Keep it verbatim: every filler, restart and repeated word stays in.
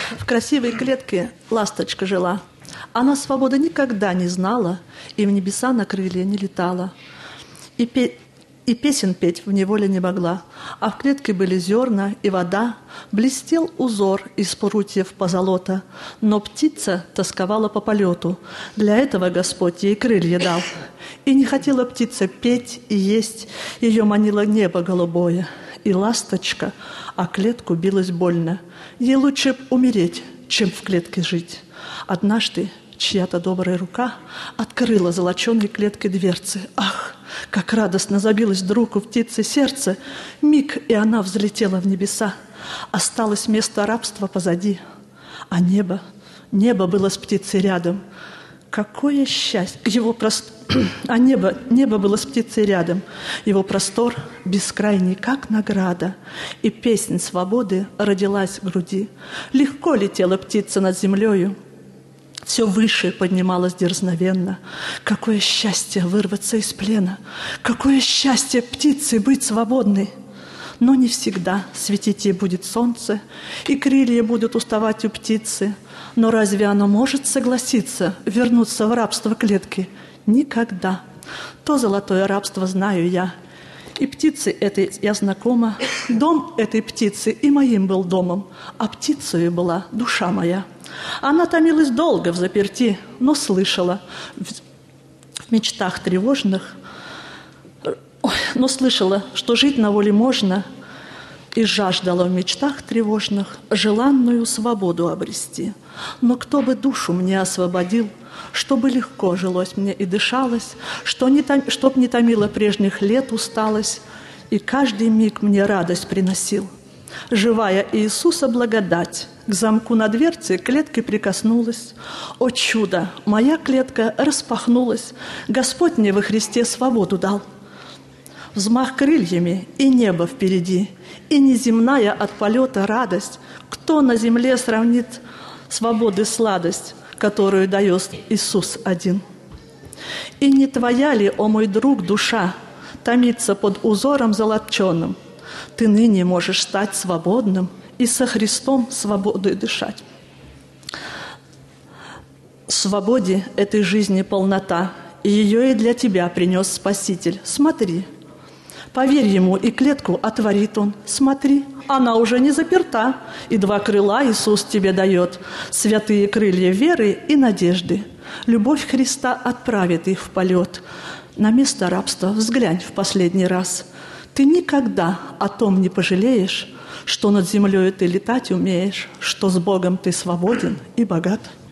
В красивой клетке ласточка жила. Она свободы никогда не знала и в небеса на крылья не летала. И, пе- и песен петь в неволе не могла. А в клетке были зерна и вода. Блестел узор из прутьев позолота. Но птица тосковала по полету. Для этого Господь ей крылья дал. И не хотела птица петь и есть. Ее манило небо голубое. И ласточка, а клетку билась больно. Ей лучше б умереть, чем в клетке жить. Однажды чья-то добрая рука открыла золоченой клеткой дверцы. Ах, как радостно забилось вдруг у птицы сердце! Миг, и она взлетела в небеса. Осталось место рабства позади. А небо, небо было с птицей рядом. Какое счастье! Его прост... А небо, небо было с птицей рядом. Его простор бескрайний, как награда. И песнь свободы родилась в груди. Легко летела птица над землею. Все выше поднималась дерзновенно. Какое счастье вырваться из плена! Какое счастье птице быть свободной! Но не всегда светить ей будет солнце, и крылья будут уставать у птицы. Но разве оно может согласиться вернуться в рабство клетки? Никогда. То золотое рабство знаю я. И птицы этой я знакома. Дом этой птицы и моим был домом, а птицею была душа моя. Она томилась долго в заперти, но слышала в мечтах тревожных, ой, но слышала, что жить на воле можно, и жаждала в мечтах тревожных желанную свободу обрести. Но кто бы душу мне освободил, чтобы легко жилось мне и дышалось, что не том, чтоб не томило прежних лет усталость, и каждый миг мне радость приносил. Живая Иисуса благодать к замку на дверце клеткой прикоснулась. О чудо! Моя клетка распахнулась. Господь мне во Христе свободу дал. Взмах крыльями и небо впереди, и неземная от полета радость. Кто на земле сравнит свободы сладость, которую дает Иисус один? И не твоя ли, о мой друг, душа томится под узором золоченым? Ты ныне можешь стать свободным и со Христом свободой дышать. В свободе этой жизни полнота, и ее и для тебя принес Спаситель. Смотри, поверь Ему, и клетку отворит Он. Смотри, она уже не заперта, и два крыла Иисус тебе дает, святые крылья веры и надежды. Любовь Христа отправит их в полет. На место рабства взглянь в последний раз. Ты никогда о том не пожалеешь, что над землей ты летать умеешь, что с Богом ты свободен и богат.